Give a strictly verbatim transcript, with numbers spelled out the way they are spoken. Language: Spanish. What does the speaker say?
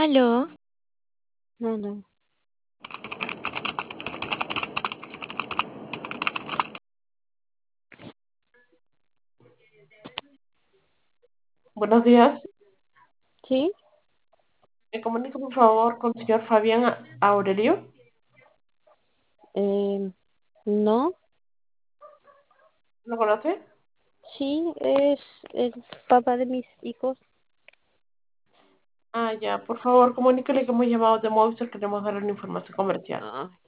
Aló, No, no. Buenos días. ¿Sí? Me comunico por favor con el señor Fabián A- Aurelio. Eh, no. ¿Lo conoce? Sí, es el papá de mis hijos. Ah, ya. Por favor, comuníquele que hemos llamado de Movistar. Queremos darle una información comercial. Ah,